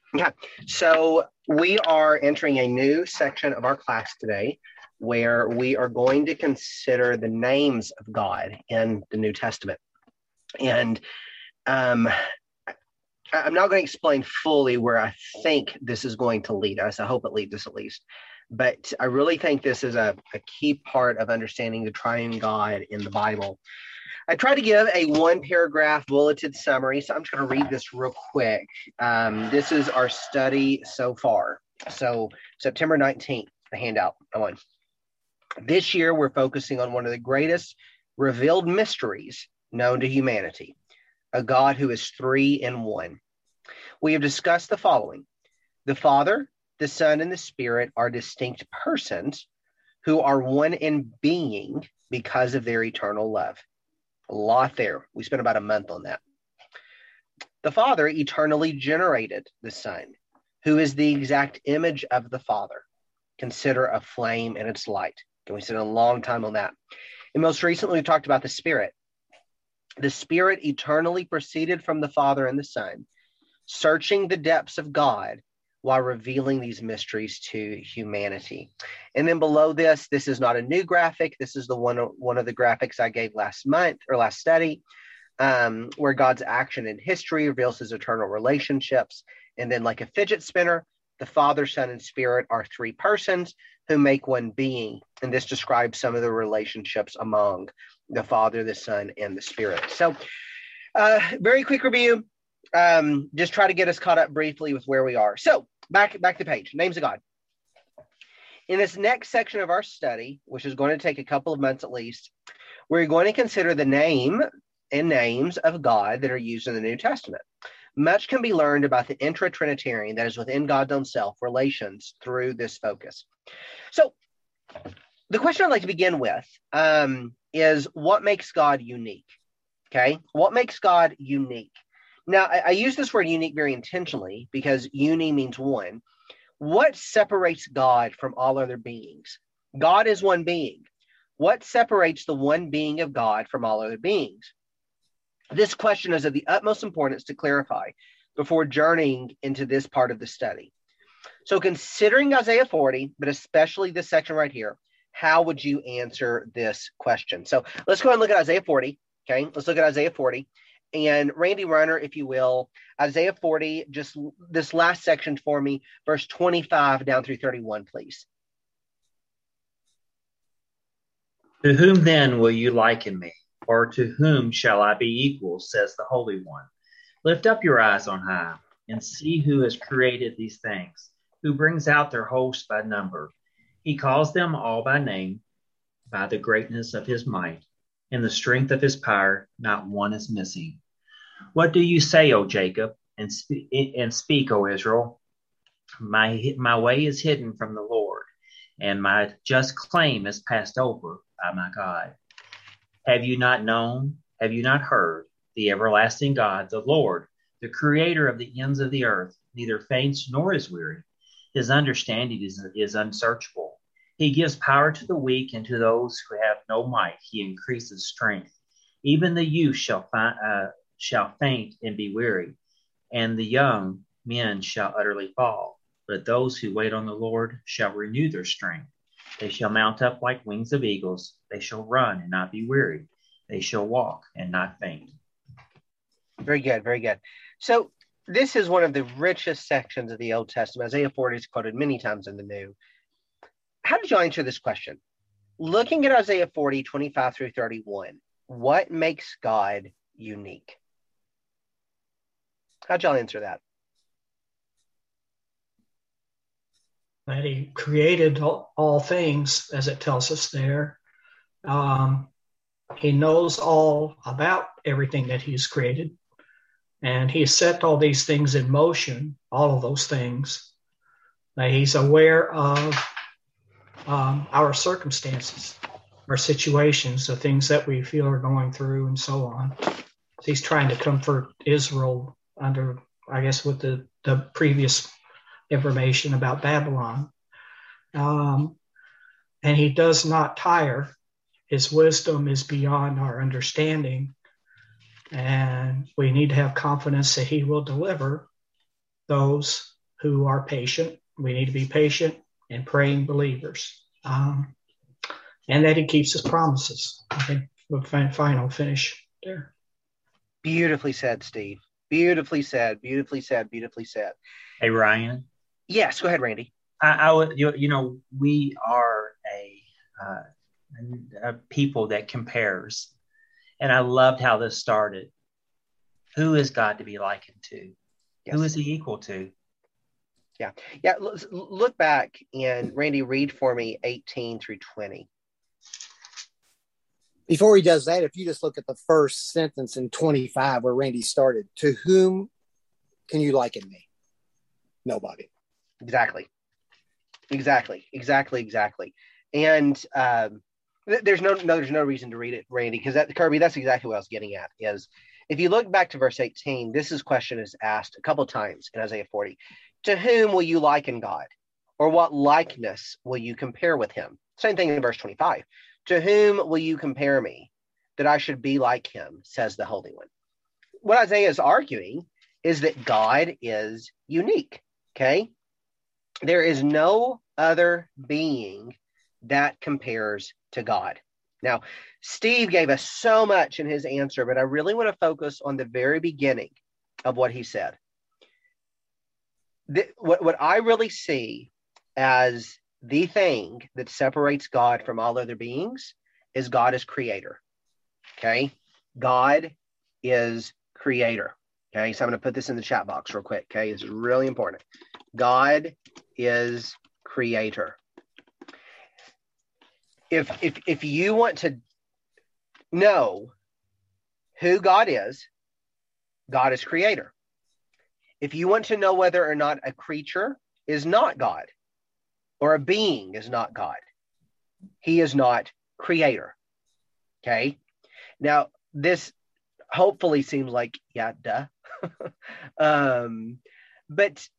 Yeah. So we are entering a new section of our class today where we are going to consider the names of God in the New Testament. And I'm not going to explain fully where I think this is going to lead us. I hope it leads us at least. But I really think this is a key part of understanding the triune God in the Bible. I tried to give a one-paragraph bulleted summary, so I'm just going to read this real quick. This is our study so far. So September 19th, the handout I won. This year, we're focusing on one of the greatest revealed mysteries known to humanity, a God who is three in one. We have discussed the following. The Father, the Son, and the Spirit are distinct persons who are one in being because of their eternal love. A lot there. We spent about a month on that. The Father eternally generated the Son, who is the exact image of the Father. Consider a flame and its light. And we spent a long time on that. And most recently, we talked about the Spirit. The Spirit eternally proceeded from the Father and the Son, searching the depths of God while revealing these mysteries to humanity. And then below this is not a new graphic. This is the one of the graphics I gave last month or last study, where God's action in history reveals his eternal relationships. And then like a fidget spinner, the Father, Son, and Spirit are three persons who make one being. And this describes some of the relationships among the Father, the Son, and the Spirit. So very quick review. Just try to get us caught up briefly with where we are. So back to the page, names of God. In this next section of our study, which is going to take a couple of months at least, we're going to consider the name and names of God that are used in the New Testament. Much can be learned about the intra-Trinitarian, that is within God's own self, relations through this focus. So the question I'd like to begin with is what makes God unique? Okay, what makes God unique? Now, I use this word unique very intentionally because uni means one. What separates God from all other beings? God is one being. What separates the one being of God from all other beings? This question is of the utmost importance to clarify before journeying into this part of the study. So considering Isaiah 40, but especially this section right here, how would you answer this question? So let's go ahead and look at Isaiah 40. Okay, let's look at Isaiah 40. And Randy Runner, if you will, Isaiah 40, just this last section for me, verse 25 down through 31, please. To whom then will you liken me? Or to whom shall I be equal, says the Holy One. Lift up your eyes on high and see who has created these things, who brings out their host by number. He calls them all by name, by the greatness of his might. In the strength of his power, not one is missing. What do you say, O Jacob, and speak, O Israel? My way is hidden from the Lord, and my just claim is passed over by my God. Have you not known? Have you not heard? The everlasting God, the Lord, the creator of the ends of the earth, neither faints nor is weary. His understanding is unsearchable. He gives power to the weak, and to those who have no might, he increases strength. Even the youth shall faint and be weary, and the young men shall utterly fall. But those who wait on the Lord shall renew their strength. They shall mount up like wings of eagles. They shall run and not be weary. They shall walk and not faint. Very good, very good. So this is one of the richest sections of the Old Testament. Isaiah 40 is quoted many times in the New. How did you answer this question? Looking at Isaiah 40, 25 through 31, what makes God unique? How'd y'all answer that? That he created all things, as it tells us there. He knows all about everything that he's created. And he set all these things in motion, all of those things. That he's aware of our circumstances, our situations, the things that we feel are going through, and so on. So he's trying to comfort Israel under, I guess, with the previous information about Babylon. And he does not tire. His wisdom is beyond our understanding. And we need to have confidence that he will deliver those who are patient. We need to be patient and praying believers. And that he keeps his promises. I think we'll final finish there. Beautifully said, Steve. Beautifully said. Beautifully said. Beautifully said. Hey, Ryan. Yes, go ahead, Randy. I would, we are a people that compares, and I loved how this started. Who is God to be likened to? Yes. Who is he equal to? Yeah. Look back and Randy, read for me 18 through 20. Before he does that, if you just look at the first sentence in 25 where Randy started, to whom can you liken me? Nobody. Exactly. And there's no reason to read it, Randy, because Kirby, that's exactly what I was getting at. Is if you look back to verse 18, this question is asked a couple of times in Isaiah 40. To whom will you liken God? Or what likeness will you compare with him? Same thing in verse 25. To whom will you compare me, that I should be like him, says the Holy One. What Isaiah is arguing is that God is unique, okay? There is no other being that compares to God. Now, Steve gave us so much in his answer, but I really want to focus on the very beginning of what he said. What I really see as the thing that separates God from all other beings is God is creator. Okay? God is creator. Okay? So I'm going to put this in the chat box real quick. Okay? It's really important. God is creator. If you want to know who God is creator. If you want to know whether or not a creature is not God or a being is not God, he is not creator. Okay. Now, this hopefully seems like, yeah, duh. But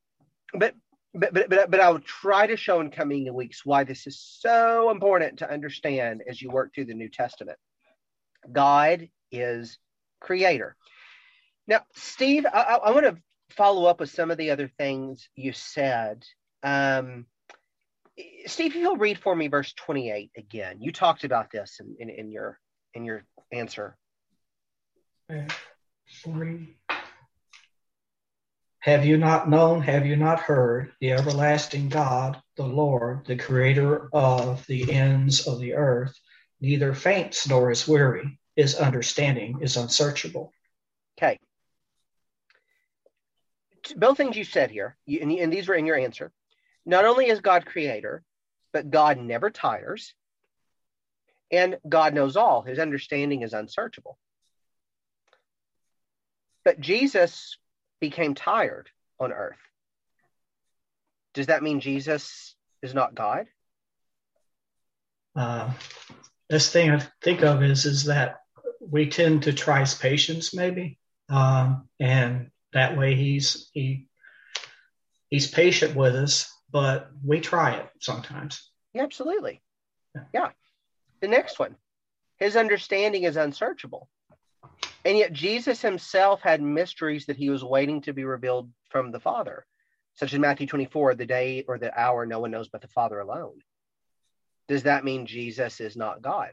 I'll try to show in coming weeks why this is so important to understand as you work through the New Testament. God is creator. Now, Steve, I want to follow up with some of the other things you said. Steve, if you'll read for me verse 28 again. You talked about this in your answer. Have you not known, have you not heard, the everlasting God, the Lord, the creator of the ends of the earth, neither faints nor is weary, his understanding is unsearchable. Okay. Both things you said here, and these were in your answer. Not only is God creator, but God never tires, and God knows all. His understanding is unsearchable. But Jesus became tired on earth. Does that mean Jesus is not God? This thing I think of is that we tend to try his patience, maybe, and that way he's patient with us, but we try it sometimes. Yeah, absolutely. Yeah. The next one, his understanding is unsearchable. And yet Jesus himself had mysteries that he was waiting to be revealed from the Father, such as Matthew 24, the day or the hour no one knows but the Father alone. Does that mean Jesus is not God?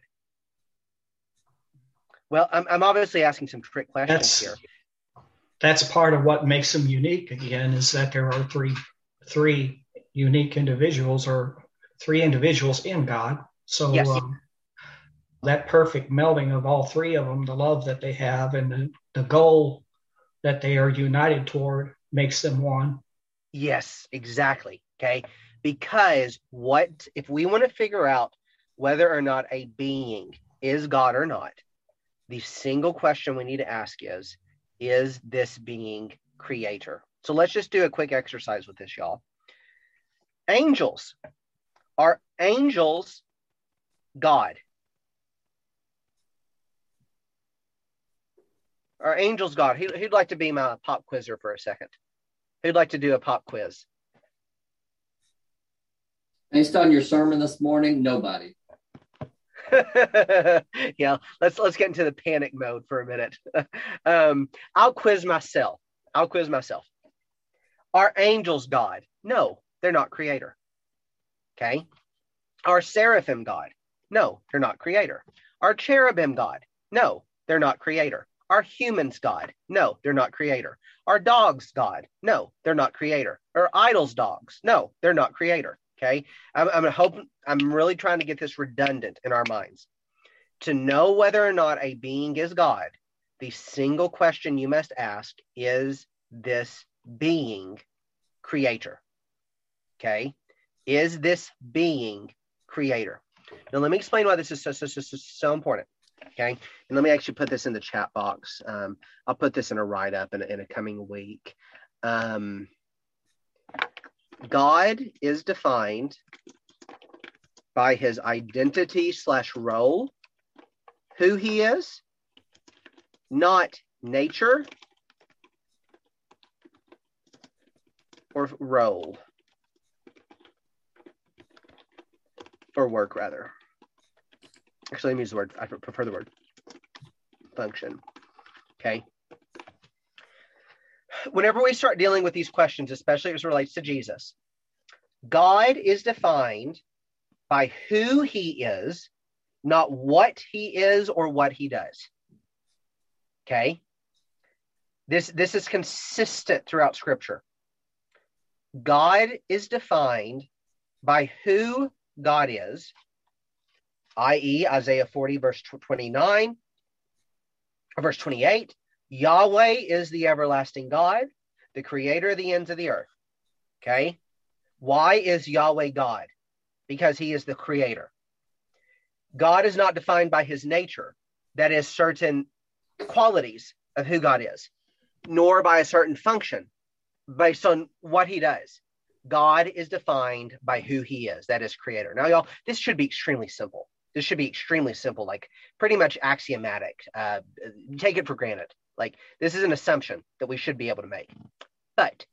Well, I'm obviously asking some trick questions here. That's part of what makes him unique, again, is that there are three unique individuals, or three individuals in God. So yes. That perfect melding of all three of them, the love that they have and the goal that they are united toward, makes them one. Yes, exactly. Okay. Because if we want to figure out whether or not a being is God or not, the single question we need to ask is this being creator? So let's just do a quick exercise with this, y'all. Angels. Are angels God? Are angels God? Who'd like to be my pop quizzer for a second? Who'd like to do a pop quiz? Based on your sermon this morning, nobody. Yeah, let's get into the panic mode for a minute. I'll quiz myself. Are angels God? No, they're not creator. Okay. Are seraphim God? No, they're not creator. Are cherubim God? No, they're not creator. Are humans God? No, they're not creator. Are dogs God? No, they're not creator. Are idols dogs? No, they're not creator. Okay. I'm really trying to get this redundant in our minds. To know whether or not a being is God, the single question you must ask is this being creator? Okay. Is this being creator? Now, let me explain why this is so important. Okay. And let me actually put this in the chat box. I'll put this in a write-up in a coming week. God is defined by his identity / role, who he is, not nature or role, or work rather. Actually, let me use the word, I prefer the word function. Okay. Whenever we start dealing with these questions, especially as it relates to Jesus, God is defined by who he is, not what he is or what he does. Okay. This is consistent throughout Scripture. God is defined by who God is, i.e. Isaiah 40, verse 29, or verse 28. Yahweh is the everlasting God, the creator of the ends of the earth. Okay. Why is Yahweh God? Because he is the creator. God is not defined by his nature, that is, certain qualities of who God is, nor by a certain function based on what he does. God is defined by who he is, that is, creator. Now, y'all, this should be extremely simple. This should be extremely simple, like pretty much axiomatic. Take it for granted. Like, this is an assumption that we should be able to make. But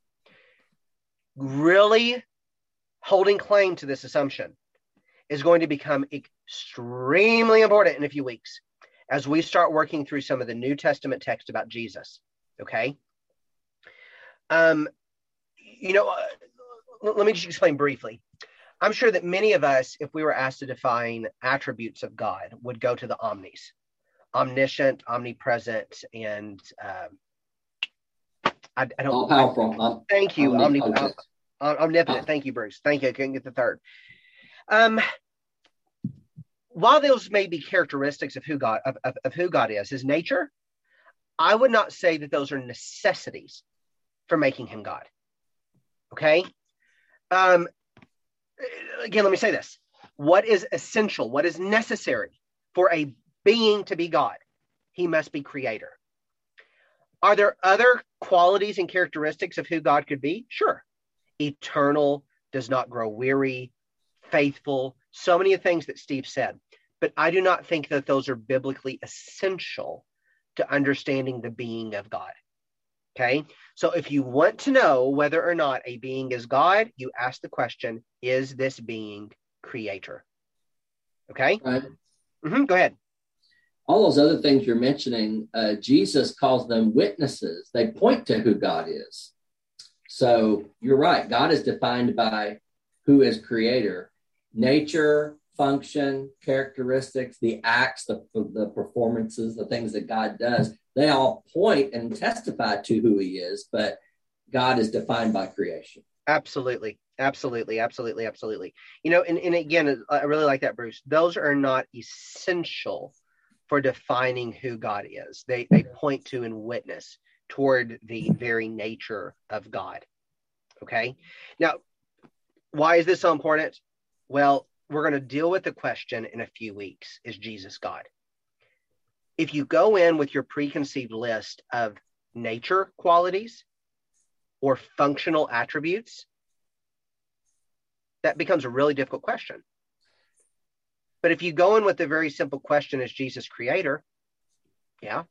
really holding claim to this assumption is going to become extremely important in a few weeks as we start working through some of the New Testament text about Jesus. Okay. Let me just explain briefly. I'm sure that many of us, if we were asked to define attributes of God, would go to the omnis, omniscient, omnipresent, and I don't. All powerful. Thank you, omnipotent. Omnipotent. Thank you, Bruce. Thank you. I couldn't get the third. While those may be characteristics of who God is, his nature, I would not say that those are necessities for making him God. Okay. Again, let me say this. What is essential? What is necessary for a being to be God? He must be creator. Are there other qualities and characteristics of who God could be? Sure. Eternal, does not grow weary, faithful, so many things that Steve said. But I do not think that those are biblically essential to understanding the being of God. Okay, so if you want to know whether or not a being is God, you ask the question, is this being creator? Okay, Right. Go ahead. All those other things you're mentioning, Jesus calls them witnesses. They point to who God is. So you're right. God is defined by who is creator. Nature, function, characteristics, the acts, the performances, the things that God does, they all point and testify to who he is, but God is defined by creation. Absolutely. Absolutely. You know, and again, I really like that, Bruce. Those are not essential for defining who God is. They point to and witness toward the very nature of God. Okay. Now, why is this so important? Well, we're going to deal with the question in a few weeks. Is Jesus God? If you go in with your preconceived list of nature qualities or functional attributes, that becomes a really difficult question. But if you go in with the very simple question, is Jesus creator? Yeah.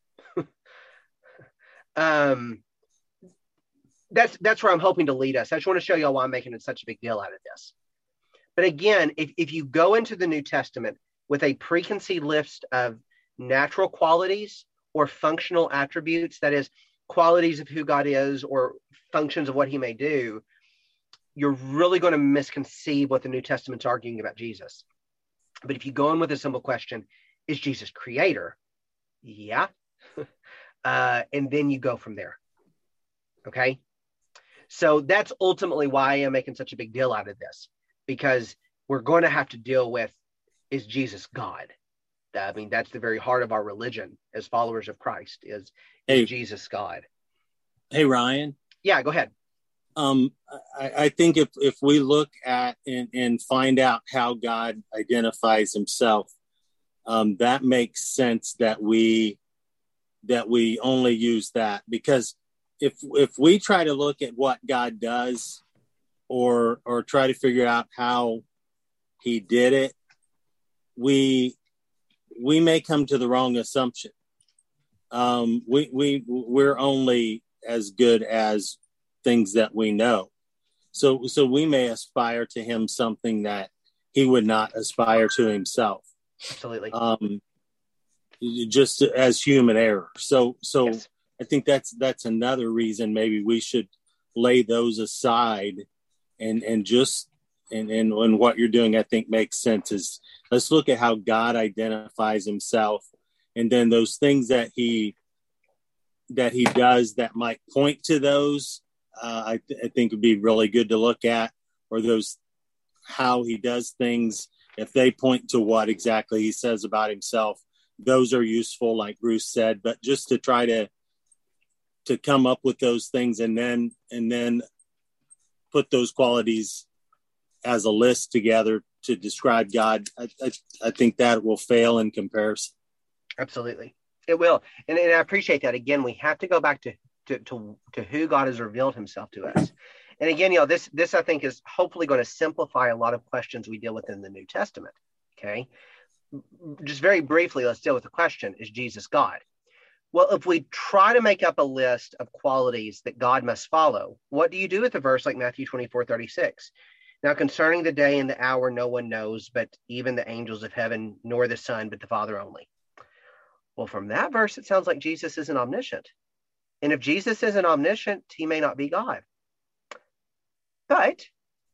That's where I'm hoping to lead us. I just want to show y'all why I'm making such a big deal out of this. But again, if you go into the New Testament with a preconceived list of natural qualities or functional attributes, that is, qualities of who God is or functions of what he may do, you're really going to misconceive what the New Testament's arguing about Jesus. But if you go in with a simple question, is Jesus creator? Yeah. And then you go from there. Okay. So that's ultimately why I am making such a big deal out of this, because we're going to have to deal with, is Jesus God? I mean, that's the very heart of our religion as followers of Christ is Jesus God? Hey, Ryan. Yeah, go ahead. I think if we look at and find out how God identifies himself, that makes sense that we only use that, because if we try to look at what God does or try to figure out how he did it, we may come to the wrong assumption. We're only as good as things that we know. So we may aspire to him something that he would not aspire to himself. Absolutely. Just as human error. So Yes. I think that's another reason maybe we should lay those aside and what you're doing, I think makes sense, is let's look at how God identifies himself, and then those things that he does that might point to those, I think would be really good to look at, or those how he does things, if they point to what exactly he says about himself, those are useful, like Bruce said. But just to try to come up with those things and then put those qualities as a list together to describe God, I think that will fail in comparison. Absolutely. It will. And I appreciate that. Again, we have to go back to who God has revealed himself to us. And again, this I think is hopefully going to simplify a lot of questions we deal with in the New Testament. Okay. Just very briefly, let's deal with the question, is Jesus God? Well, if we try to make up a list of qualities that God must follow, what do you do with a verse like Matthew 24:36? Now, concerning the day and the hour, no one knows, but even the angels of heaven, nor the Son, but the Father only. Well, from that verse, it sounds like Jesus isn't omniscient. And if Jesus isn't omniscient, he may not be God. But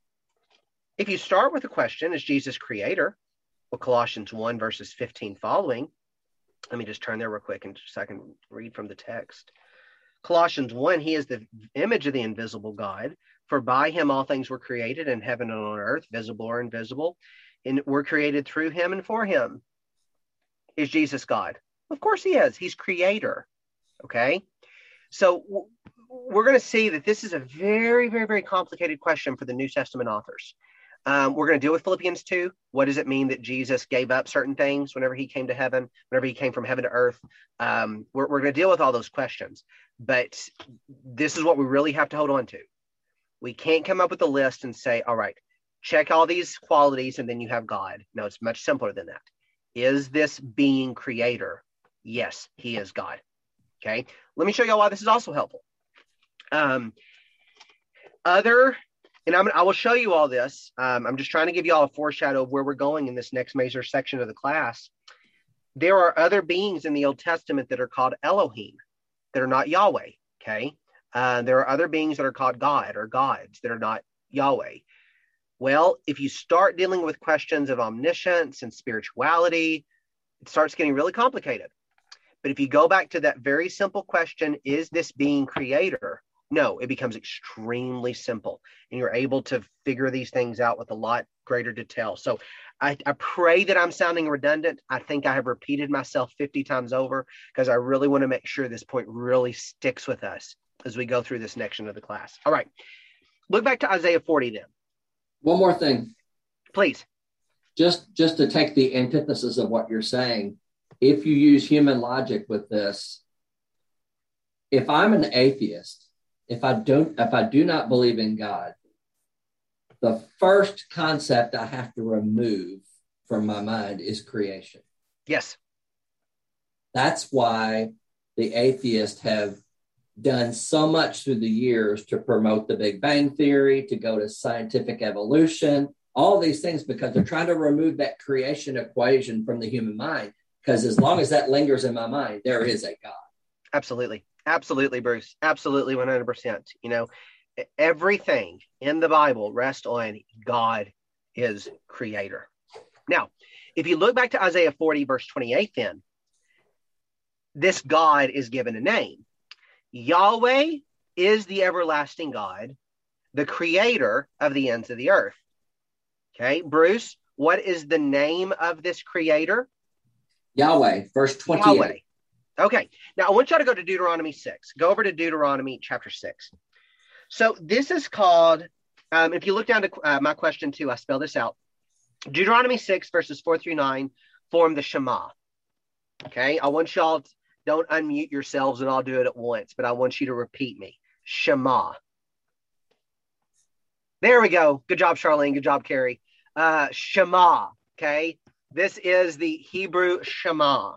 if you start with the question, is Jesus creator? Well, Colossians 1 verses 15 following, let me just turn there real quick and just so I can read from the text. Colossians 1, he is the image of the invisible God, for by him all things were created in heaven and on earth, visible or invisible, and were created through him and for him. Is Jesus God? Of course he is. He's creator. Okay. So we're going to see that this is a very, very, very complicated question for the New Testament authors. We're going to deal with Philippians 2. What does it mean that Jesus gave up certain things whenever he came to heaven, whenever he came from heaven to earth? We're going to deal with all those questions. But this is what we really have to hold on to. We can't come up with a list and say, all right, check all these qualities and then you have God. No, it's much simpler than that. Is this being creator? Yes, he is God. Okay. Let me show y'all why this is also helpful. I will show you all this. I'm just trying to give you all a foreshadow of where we're going in this next major section of the class. There are other beings in the Old Testament that are called Elohim, that are not Yahweh. Okay. There are other beings that are called God or gods that are not Yahweh. Well, if you start dealing with questions of omniscience and spirituality, it starts getting really complicated. But if you go back to that very simple question, is this being creator? No, it becomes extremely simple, and you're able to figure these things out with a lot greater detail. So I pray that I'm sounding redundant. I think I have repeated myself 50 times over because I really want to make sure this point really sticks with us as we go through this section of the class. All right. Look back to Isaiah 40 then. One more thing. Please. Just to take the antithesis of what you're saying, if you use human logic with this, if I'm an atheist, if I do not believe in God, the first concept I have to remove from my mind is creation. Yes. That's why the atheists have done so much through the years to promote the Big Bang Theory, to go to scientific evolution, all these things, because they're trying to remove that creation equation from the human mind. Because as long as that lingers in my mind, there is a God. Absolutely. Absolutely, Bruce. Absolutely, 100%. Everything in the Bible rests on God is creator. Now, if you look back to Isaiah 40, verse 28, then, this God is given a name. Yahweh is the everlasting God, the creator of the ends of the earth. Okay, Bruce, what is the name of this creator? Yahweh, verse 28. Yahweh. Okay, now I want y'all to go to Deuteronomy 6. Go over to Deuteronomy chapter 6. So this is called, if you look down to my question 2, I spell this out. Deuteronomy 6, verses 4 through 9, form the Shema. Okay, I want y'all, don't unmute yourselves and I'll do it at once, but I want you to repeat me. Shema. There we go. Good job, Charlene. Good job, Carrie. Shema. Okay, this is the Hebrew Shema.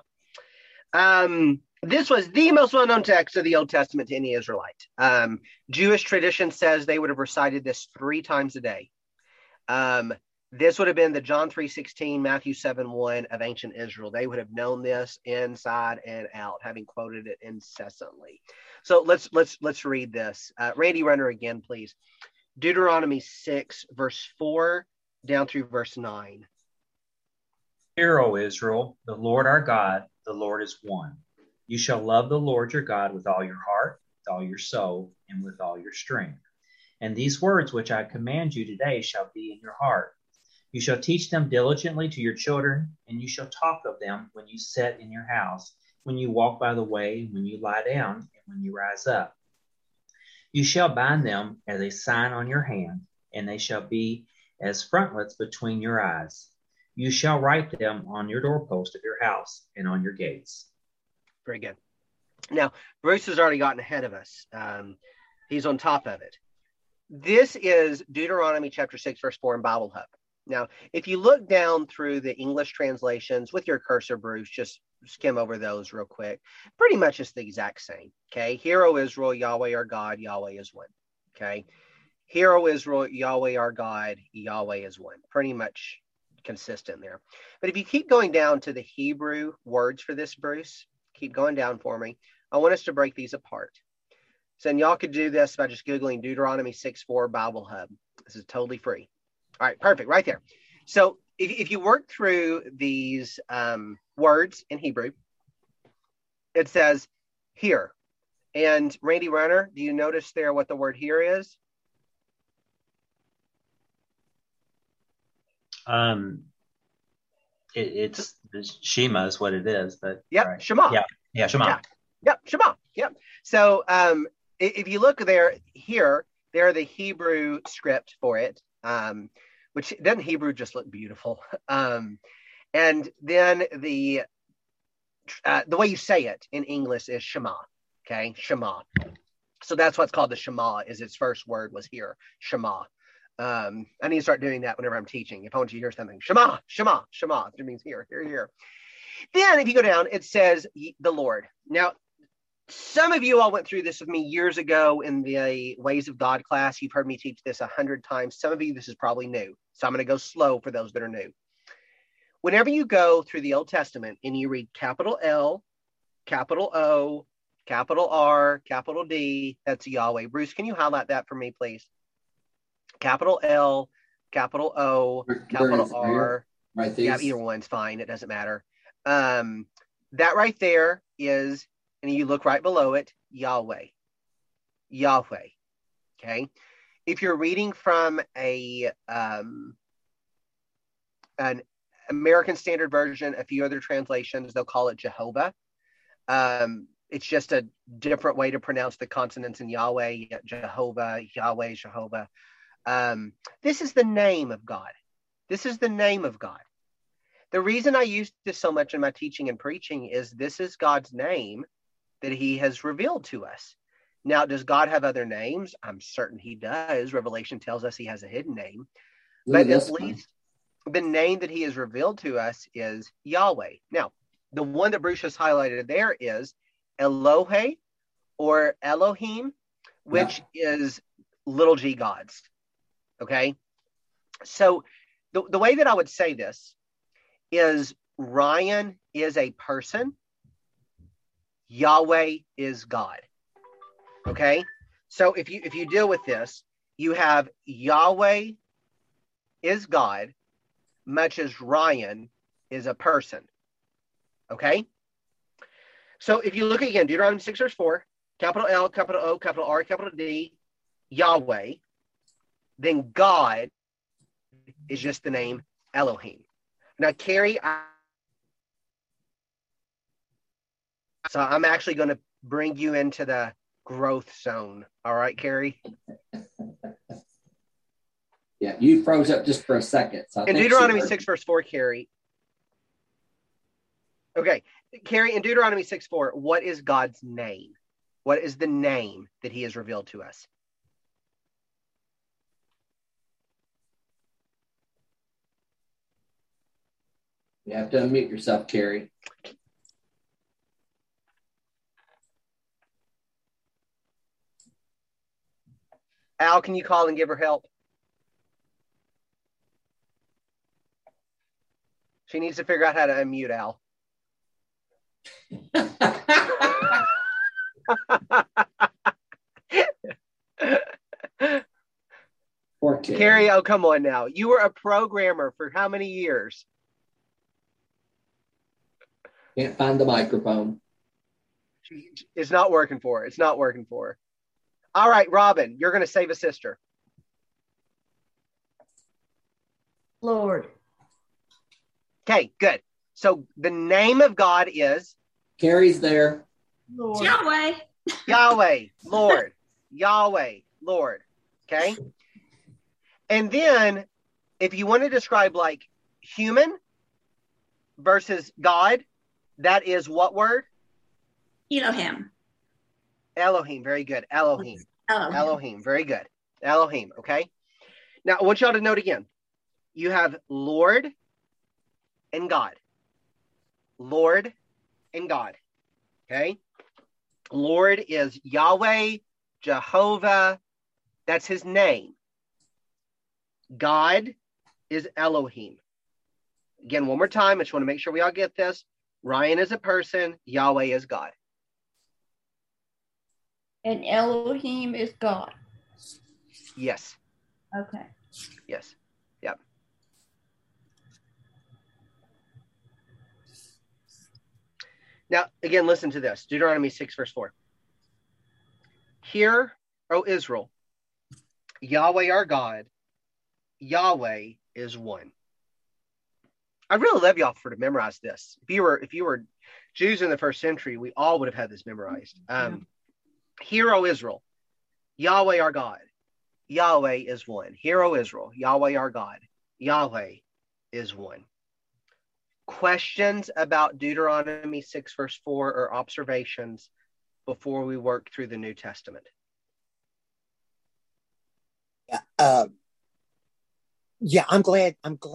This was the most well-known text of the Old Testament to any Israelite. Jewish tradition says they would have recited this 3 times a day. This would have been the John 3:16, Matthew 7:1 of ancient Israel. They would have known this inside and out, having quoted it incessantly. So let's read this. Randy Renner again, please. Deuteronomy 6, verse 4 down through verse 9. Hear, O Israel, the Lord our God, the Lord is one. You shall love the Lord your God with all your heart, with all your soul, and with all your strength. And these words which I command you today shall be in your heart. You shall teach them diligently to your children, and you shall talk of them when you sit in your house, when you walk by the way, when you lie down, and when you rise up. You shall bind them as a sign on your hand, and they shall be as frontlets between your eyes. You shall write them on your doorpost of your house and on your gates. Very good. Now, Bruce has already gotten ahead of us. He's on top of it. This is Deuteronomy chapter 6, verse 4 in Bible Hub. Now, if you look down through the English translations with your cursor, Bruce, just skim over those real quick. Pretty much it's the exact same. Okay. Hear, O Israel, Yahweh our God, Yahweh is one. Okay. Hear, O Israel, Yahweh our God, Yahweh is one. Pretty much consistent there. But if you keep going down to the Hebrew words for this, Bruce, keep going down for me. I want us to break these apart. So, and y'all could do this by just Googling Deuteronomy 6:4 Bible Hub. This is totally free. All right, perfect, right there. So if you work through these words in Hebrew, it says here. And Randy Renner, do you notice there what the word here is? It's Shema is what it is, but yep, right. Shema. Yeah, Shema. Yeah. Yep, Shema. Yep. So if you look there, here, they're the Hebrew script for it. Which doesn't Hebrew just look beautiful? And then the way you say it in English is Shema. Okay, Shema. So that's what's called the Shema. Is its first word was here, Shema. I need to start doing that whenever I'm teaching. If I want you to hear something, Shema, Shema, Shema. It means here. Then if you go down, it says the Lord. Now, some of you all went through this with me years ago in the Ways of God class. You've heard me teach this 100 times. Some of you, this is probably new. So I'm going to go slow for those that are new. Whenever you go through the Old Testament and you read capital L, capital O, capital R, capital D, that's Yahweh. Bruce, can you highlight that for me, please? Capital L, capital O, capital R. Right there. Yeah, either one's fine. It doesn't matter. That right there is, and you look right below it, Yahweh. Yahweh. Okay. If you're reading from an American Standard Version, a few other translations, they'll call it Jehovah. It's just a different way to pronounce the consonants in Yahweh, Jehovah, Yahweh, Jehovah. This is the name of God. This is the name of God. The reason I use this so much in my teaching and preaching is this is God's name that he has revealed to us. Now, does God have other names? I'm certain he does. Revelation tells us he has a hidden name. But at least the name that he has revealed to us is Yahweh. Now, the one that Bruce has highlighted there is Elohe or Elohim, which is little g gods. Okay? So the way that I would say this is Ryan is a person. Yahweh is God. Okay, so if you deal with this, you have Yahweh is God, much as Ryan is a person. Okay, so if you look again, Deuteronomy 6 verse 4, capital L, capital O, capital R, capital D, Yahweh, then God is just the name Elohim. Now, Carrie, so I'm actually going to bring you into the growth zone. All right, Carrie? Yeah, you froze up just for a second. So in Deuteronomy 6 verse 4, Carrie. Okay, Carrie, in Deuteronomy 6:4, what is God's name? What is the name that he has revealed to us? You have to unmute yourself, Carrie. Al, can you call and give her help? She needs to figure out how to unmute Al. Poor Carrie. Carrie, oh, come on now. You were a programmer for how many years? Can't find the microphone. It's not working for her. It's not working for her. All right, Robin, you're going to save a sister. Lord. Okay, good. So the name of God is? Carrie's there. Lord. Yahweh. Yahweh, Lord. Yahweh, Lord. Okay? And then if you want to describe like human versus God, that is what word? Elohim. Elohim, very good. Elohim. Elohim. Very good. Elohim, okay? Now, I want y'all to note again. You have Lord and God. Lord and God, okay? Lord is Yahweh, Jehovah. That's his name. God is Elohim. Again, one more time. I just want to make sure we all get this. Ryan is a person. Yahweh is God. And Elohim is God. Yes. Okay. Yes. Yep. Now, again, listen to this. Deuteronomy 6, verse 4. Hear, O Israel, Yahweh our God, Yahweh is one. I really love y'all to memorize this. If you were Jews in the first century, we all would have had this memorized. Hear, O Israel, Yahweh our God, Yahweh is one. Hear, O Israel, Yahweh our God, Yahweh is one. Questions about Deuteronomy 6, verse 4 or observations before we work through the New Testament? Yeah, I'm glad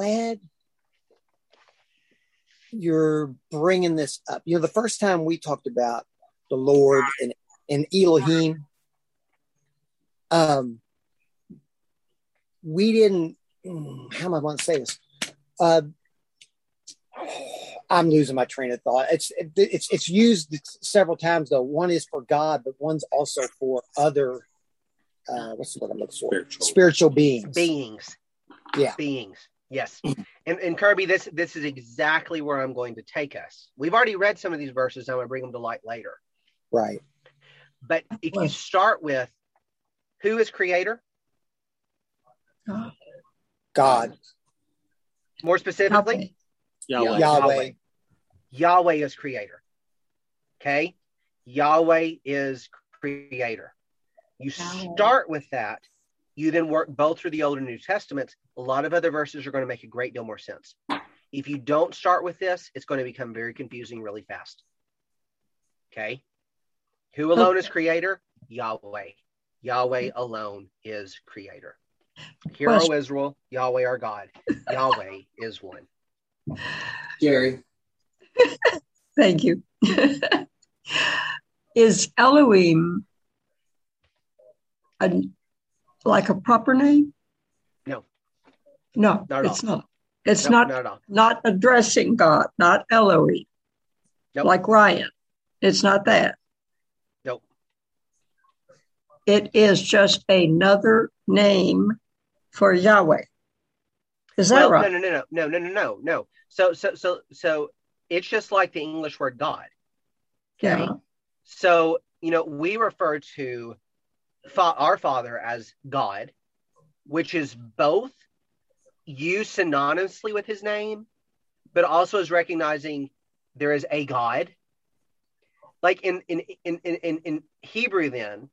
you're bringing this up. You know, the first time we talked about the Lord and Elohim, we didn't, how am I going to say this? I'm losing my train of thought. It's used several times though. One is for God, but one's also for other, what's the word I'm looking for? Spiritual beings. Yeah. Beings. Yes. And Kirby, this is exactly where I'm going to take us. We've already read some of these verses. I'm going to bring them to light later. Right. But if you start with who is creator? God. More specifically? Yahweh. Yahweh is creator. Okay? Yahweh is creator. You start with that. You then work both through the Old and New Testaments. A lot of other verses are going to make a great deal more sense. If you don't start with this, it's going to become very confusing really fast. Okay? Who alone is creator? Yahweh. Yahweh alone is creator. Hear, O Israel, Yahweh our God. Yahweh is one. Jerry. Thank you. Is Elohim like a proper name? No. No, not it's all. not. It's not not at all. Not addressing God, not Elohim. Nope. Like Ryan. It's not that. Nope. it is just another name for Yahweh. Is that right? No. So it's just like the English word God. Okay. Yeah. So, we refer to our Father as God, which is both used synonymously with his name, but also is recognizing there is a God. Like in Hebrew, then,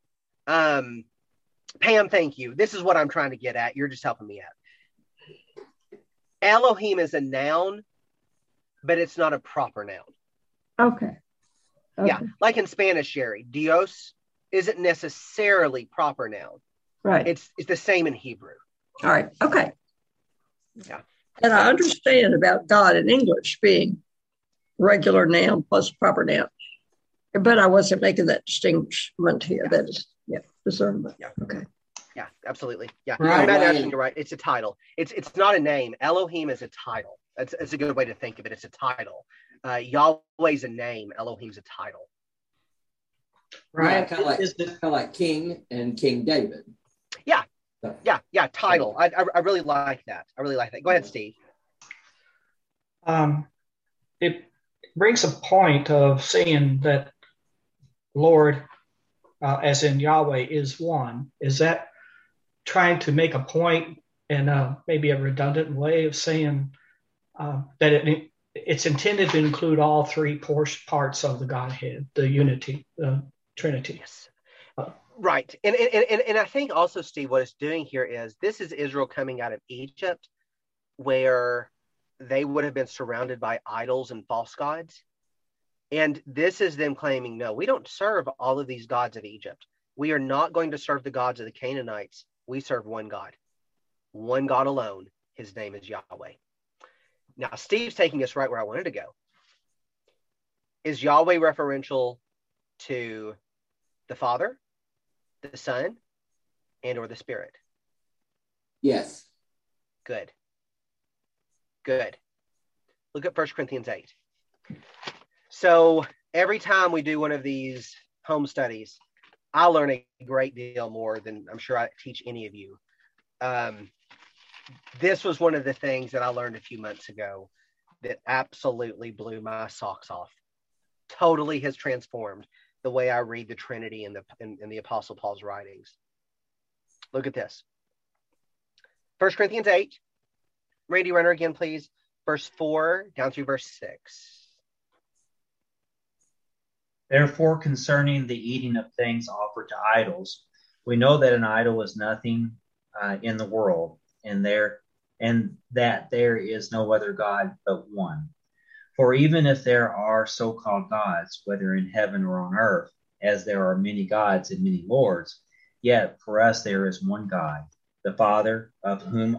Pam, thank you. This is what I'm trying to get at. You're just helping me out. Elohim is a noun, but it's not a proper noun. Okay. Yeah, like in Spanish, Sherry, Dios isn't necessarily proper noun. Right. It's the same in Hebrew. All right. Okay. Yeah. And I understand about God in English being regular noun plus proper noun, but I wasn't making that distinction here. That is, discernment. Yeah. Okay. Yeah, absolutely. Yeah. Right, Matt Ryan. Ashton, you're right. It's a title. It's not a name. Elohim is a title. That's a good way to think of it. It's a title. Yahweh's a name. Elohim's a title. Right, kind of like King and King David. Yeah. Yeah. Title. I really like that. Go ahead, Steve. It brings a point of saying that Lord, as in Yahweh, is one. Is that trying to make a point in maybe a redundant way of saying that it's intended to include all three parts of the Godhead, the unity, the Trinity? Yes. Right. And I think also, Steve, what it's doing here is this is Israel coming out of Egypt, where they would have been surrounded by idols and false gods. And this is them claiming, no, we don't serve all of these gods of Egypt. We are not going to serve the gods of the Canaanites. We serve one God alone. His name is Yahweh. Now, Steve's taking us right where I wanted to go. Is Yahweh referential to the Father, the Son, and or the Spirit? Yes. Good. Look at 1 Corinthians 8. So every time we do one of these home studies, I learn a great deal more than I'm sure I teach any of you. This was one of the things that I learned a few months ago that absolutely blew my socks off. Totally has transformed the way I read the Trinity in the Apostle Paul's writings. Look at this. 1 Corinthians 8. Randy Runner again, please. Verse 4 down through verse 6. Therefore, concerning the eating of things offered to idols, we know that an idol is nothing in the world, and that there is no other God but one. For even if there are so-called gods, whether in heaven or on earth, as there are many gods and many lords, yet for us there is one God, the Father, of whom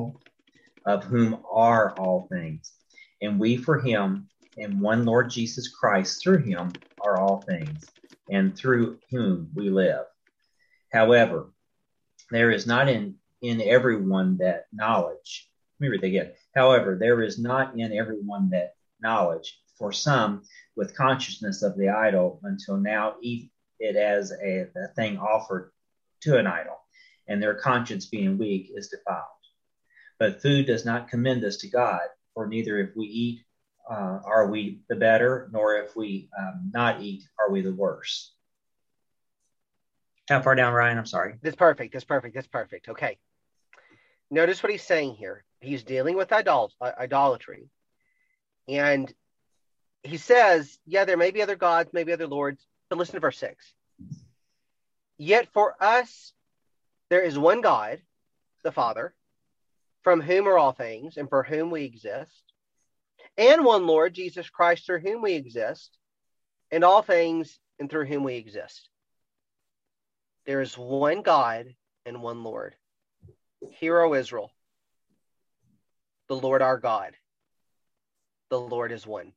are all things, and we for him, and one Lord Jesus Christ, through him are all things, and through whom we live. However, there is not in everyone that knowledge. Let me read that again. However, there is not in everyone that knowledge, for some with consciousness of the idol until now eat it as a thing offered to an idol, and their conscience being weak is defiled. But food does not commend us to God, for neither if we eat are we the better, nor if we not eat are we the worse. How far down, Ryan? I'm sorry. That's perfect. Okay. Notice what he's saying here. He's dealing with idolatry. And he says, yeah, there may be other gods, maybe other lords, but listen to verse 6. Yet for us, there is one God, the Father, from whom are all things and for whom we exist, and one Lord, Jesus Christ, through whom we exist, and all things and through whom we exist. There is one God and one Lord. Hear, O Israel, the Lord our God, the Lord is one.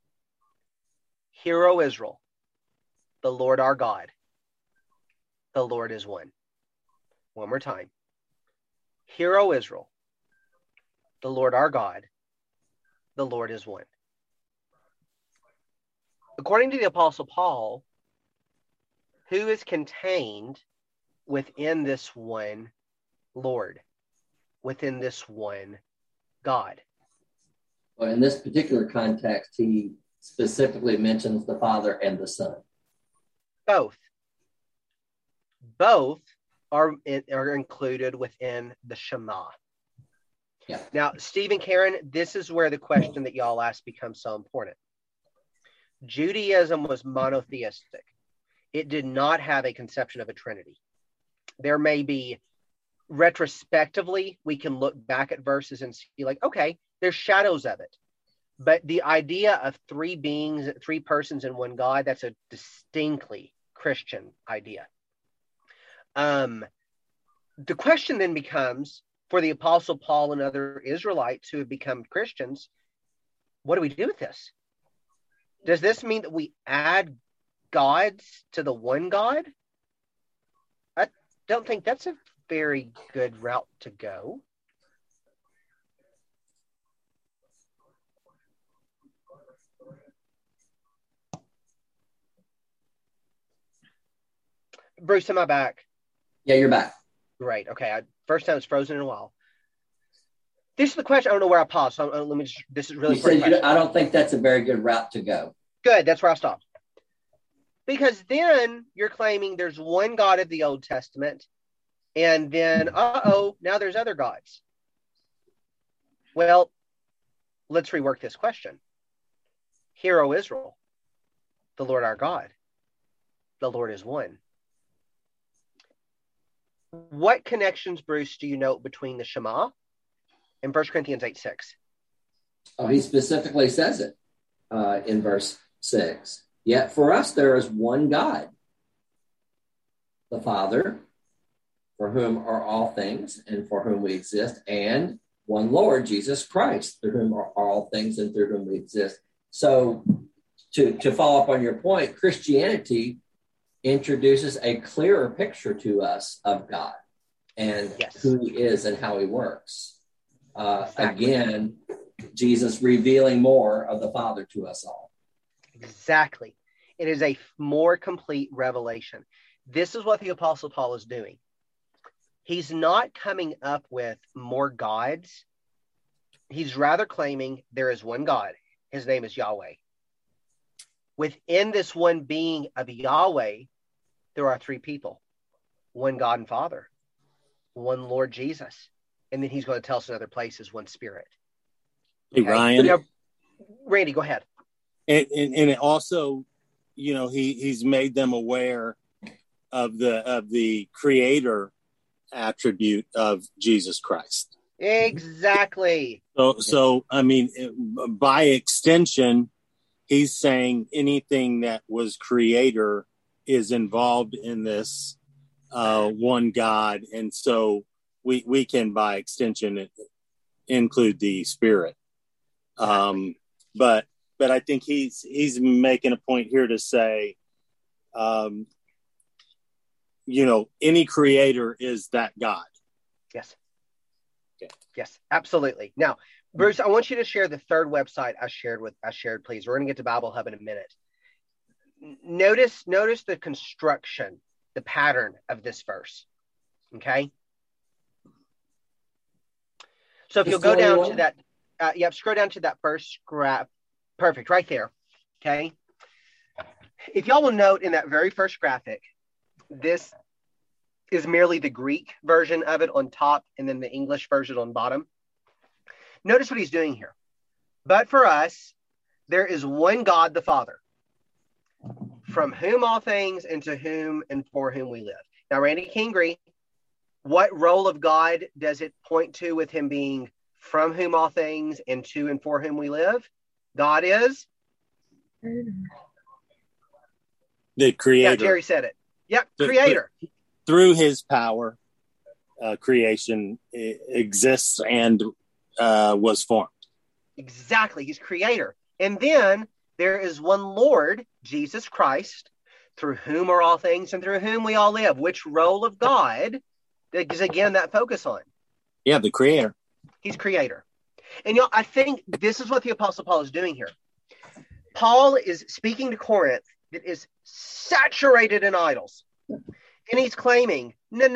Hear, O Israel, the Lord our God, the Lord is one. One more time. Hear, O Israel, the Lord our God, the Lord is one. According to the Apostle Paul, who is contained within this one Lord, within this one God. Well, in this particular context, he specifically mentions the Father and the Son. Both are included within the Shema. Yeah. Now, Steve and Karen, this is where the question that y'all asked becomes so important. Judaism was monotheistic. It did not have a conception of a Trinity. There may be, retrospectively, we can look back at verses and see like, okay, there's shadows of it. But the idea of three beings, three persons in one God, that's a distinctly Christian idea. The question then becomes, for the Apostle Paul and other Israelites who have become Christians, what do we do with this? Does this mean that we add gods to the one God? I don't think that's a very good route to go. Bruce, am I back? Yeah, you're back. Great. Okay. First time it's frozen in a while. This is the question. I don't know where I paused. So let me just, this is really important. I don't think that's a very good route to go. Good. That's where I stopped. Because then you're claiming there's one God of the Old Testament, and then, now there's other gods. Well, let's rework this question. Hear, O Israel, the Lord our God, the Lord is one. What connections, Bruce, do you note between the Shema and 1 Corinthians 8:6? Oh, he specifically says it in verse 6. Yet for us there is one God, the Father, for whom are all things and for whom we exist, and one Lord, Jesus Christ, through whom are all things and through whom we exist. So to follow up on your point, Christianity introduces a clearer picture to us of God and who he is and how he works. Again, Jesus revealing more of the Father to us all. Exactly. It is a more complete revelation. This is what the Apostle Paul is doing. He's not coming up with more gods. He's rather claiming there is one God. His name is Yahweh. Within this one being of Yahweh, there are three people. One God and Father. One Lord Jesus. And then he's going to tell us in other places, one Spirit. Hey, okay? Ryan. Now, Randy, go ahead. And it also, he's made them aware of the creator attribute of Jesus Christ. Exactly. So I mean, by extension, he's saying anything that was creator is involved in this one God, and so we can, by extension, include the Spirit. But I think he's making a point here to say, any creator is that God. Yes. Okay. Yes, absolutely. Now, Bruce, I want you to share the third website I shared, please. We're going to get to Bible Hub in a minute. Notice the construction, the pattern of this verse. Okay. So if you'll go down to that, scroll down to that first graph. Perfect, right there. Okay. If y'all will note in that very first graphic, this is merely the Greek version of it on top and then the English version on bottom. Notice what he's doing here. But for us, there is one God, the Father, from whom all things and to whom and for whom we live. Now, Randy Kingery, what role of God does it point to with him being from whom all things and to and for whom we live? God is? The creator. Yeah, Jerry said it. Yep, creator. Through his power, creation exists and was formed. Exactly. He's creator. And then there is one Lord, Jesus Christ, through whom are all things and through whom we all live. Which role of God does, again, that focus on? Yeah, the creator. He's creator. And I think this is what the Apostle Paul is doing here. Paul is speaking to Corinth that is saturated in idols. And he's claiming, no.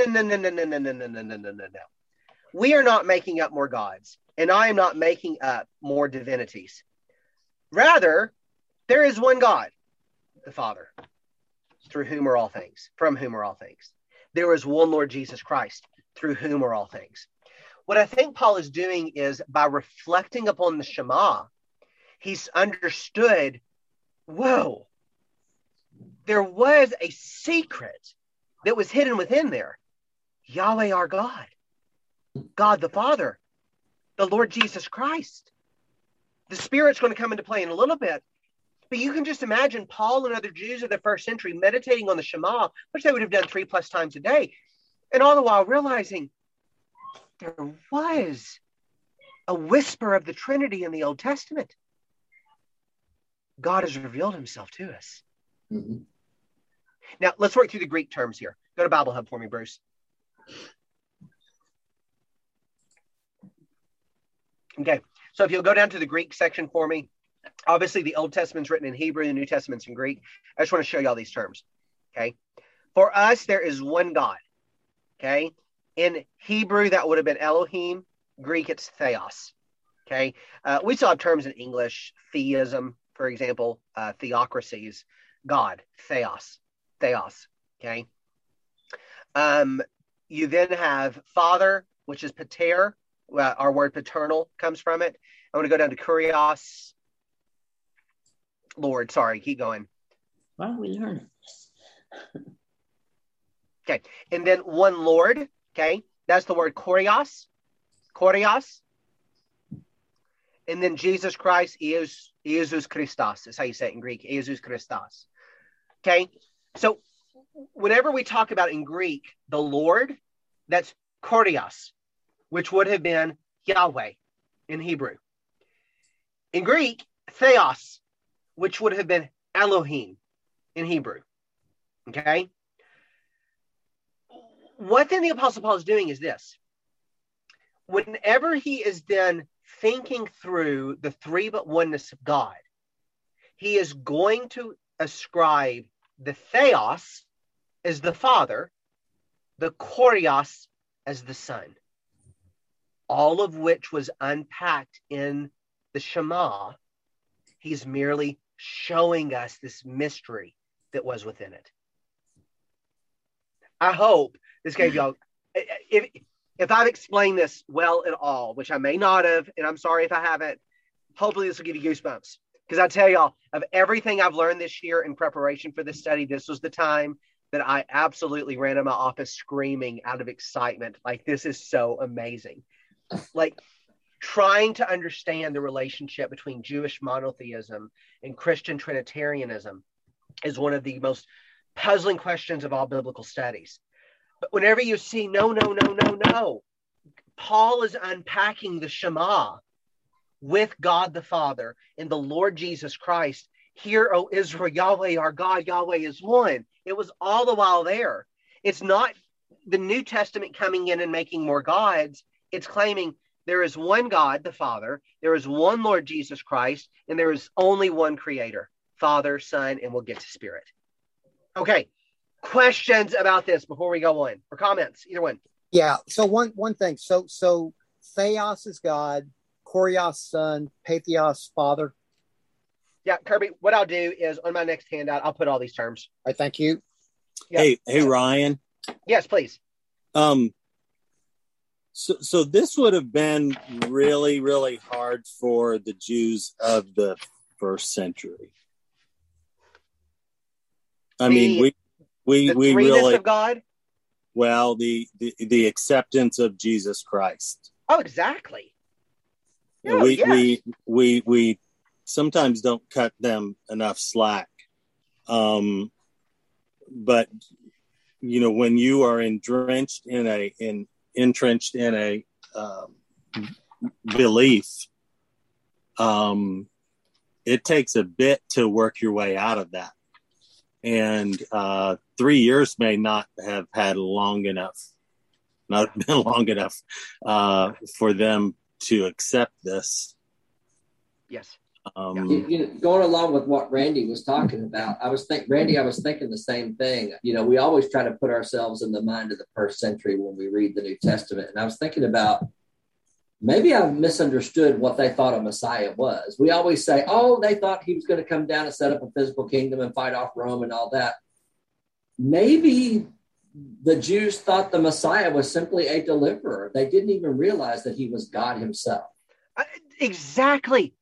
We are not making up more gods, and I am not making up more divinities. Rather, there is one God, the Father, through whom are all things, from whom are all things. There is one Lord Jesus Christ, through whom are all things. What I think Paul is doing is, by reflecting upon the Shema, he's understood, whoa, there was a secret that was hidden within there. Yahweh our God, God the Father, the Lord Jesus Christ. The Spirit's going to come into play in a little bit, but you can just imagine Paul and other Jews of the first century meditating on the Shema, which they would have done 3+ times a day, and all the while realizing there was a whisper of the Trinity in the Old Testament. God has revealed himself to us. Mm-hmm. Now, let's work through the Greek terms here. Go to Bible Hub for me, Bruce. Okay, so if you'll go down to the Greek section for me, obviously the Old Testament's written in Hebrew, the New Testament's in Greek. I just want to show you all these terms, okay? For us, there is one God, okay? In Hebrew, that would have been Elohim. Greek, it's theos, okay? We still have terms in English, theism, for example, theocracies, God, theos, okay? You then have Father, which is pater. Our word paternal comes from it. I'm going to go down to kurios. Lord, sorry, keep going. Why are we learning this? Okay, and then one Lord, okay? That's the word kurios. And then Jesus Christ, Iesus Christos, is how you say it in Greek, Iesus Christos. Okay, so whenever we talk about in Greek, the Lord, that's kurios, which would have been Yahweh in Hebrew. In Greek, theos, which would have been Elohim in Hebrew. Okay? What then the Apostle Paul is doing is this. Whenever he is then thinking through the three but oneness of God, he is going to ascribe the theos as the Father, the kurios as the Son. All of which was unpacked in the Shema. He's merely showing us this mystery that was within it. I hope this gave y'all, if I've explained this well at all, which I may not have, and I'm sorry if I haven't, hopefully this will give you goosebumps. Because I tell y'all, of everything I've learned this year in preparation for this study, this was the time that I absolutely ran in my office screaming out of excitement. Like, this is so amazing. Like, trying to understand the relationship between Jewish monotheism and Christian Trinitarianism is one of the most puzzling questions of all biblical studies. But whenever you see, no, Paul is unpacking the Shema with God the Father and the Lord Jesus Christ. Hear, O Israel, Yahweh our God, Yahweh is one. It was all the while there. It's not the New Testament coming in and making more gods. It's claiming there is one God, the Father, there is one Lord Jesus Christ, and there is only one Creator, Father, Son, and we'll get to Spirit. Okay, questions about this before we go on, or comments, either one? Yeah, so one thing. So Theos is God, Kurios Son, Patheos Father. Yeah, Kirby, what I'll do is on my next handout, I'll put all these terms. All right, thank you. Yeah. Hey, Ryan. Yes, please. So this would have been really, really hard for the Jews of the first century. I mean, we really of God. Well, the acceptance of Jesus Christ. Oh, exactly. No, we sometimes don't cut them enough slack. But you know, when you are entrenched in a belief, it takes a bit to work your way out of that. And 3 years may not have been long enough for them to accept this. Yes. Going along with what Randy was talking about, I was thinking the same thing. We always try to put ourselves in the mind of the first century when we read the New Testament. And I was thinking about, maybe I misunderstood what they thought a Messiah was. We always say, oh, they thought he was going to come down and set up a physical kingdom and fight off Rome and all that. Maybe the Jews thought the Messiah was simply a deliverer. They didn't even realize that he was God himself. Exactly.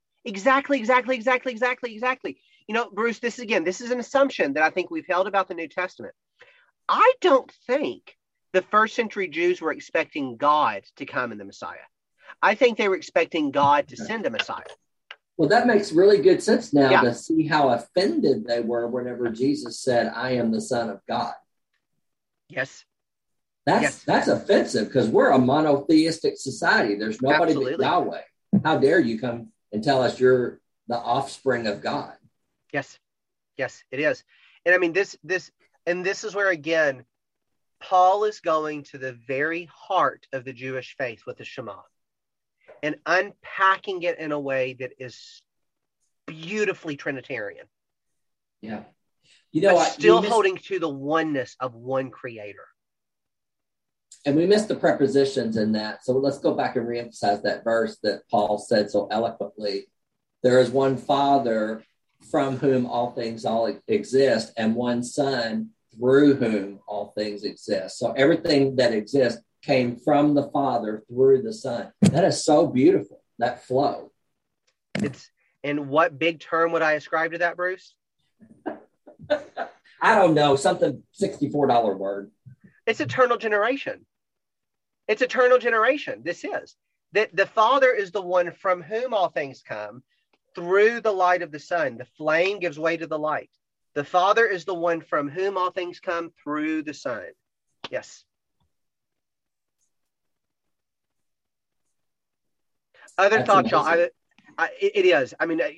Bruce, this is an assumption that I think we've held about the New Testament. I don't think the first century Jews were expecting God to come in the Messiah. I think they were expecting God to send a Messiah. Well, that makes really good sense now to see how offended they were whenever Jesus said, I am the Son of God. Yes. That's offensive, because we're a monotheistic society. There's nobody but Yahweh. How dare you come and tell us you're the offspring of God? Yes, it is. And I mean, this is where, again, Paul is going to the very heart of the Jewish faith with the Shema and unpacking it in a way that is beautifully Trinitarian. Yeah. Still holding to the oneness of one creator. And we missed the prepositions in that. So let's go back and reemphasize that verse that Paul said so eloquently. There is one Father from whom all things exist, and one Son through whom all things exist. So everything that exists came from the Father through the Son. That is so beautiful, that flow. And what big term would I ascribe to that, Bruce? I don't know, something $64 word. It's eternal generation. It's eternal generation. This is that the Father is the one from whom all things come through the light of the Son. The flame gives way to the light. The Father is the one from whom all things come through the Son. Yes. Other That's thoughts, y'all? amazing. It is. I mean,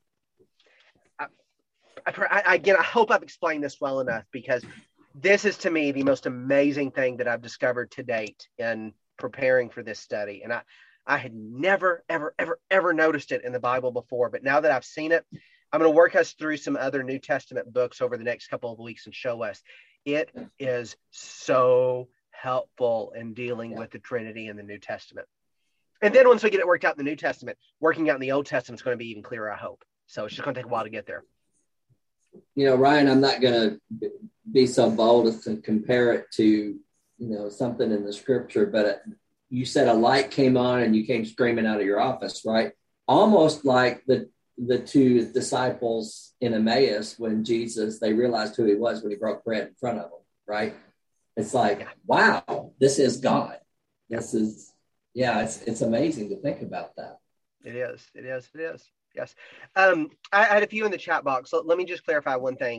I hope I've explained this well enough, because this is, to me, the most amazing thing that I've discovered to date in preparing for this study. And I had never, ever noticed it in the Bible before. But now that I've seen it, I'm going to work us through some other New Testament books over the next couple of weeks and show us. It is so helpful in dealing with the Trinity in the New Testament. And then once we get it worked out in the New Testament, working out in the Old Testament is going to be even clearer, I hope. So it's just going to take a while to get there. Ryan, I'm not going to be so bold as to compare it to, something in the scripture, but you said a light came on and you came screaming out of your office, right? Almost like the two disciples in Emmaus when they realized who he was when he broke bread in front of them, right? It's like, wow, this is God. This is, it's amazing to think about that. It is. Yes. I had a few in the chat box. So let me just clarify one thing.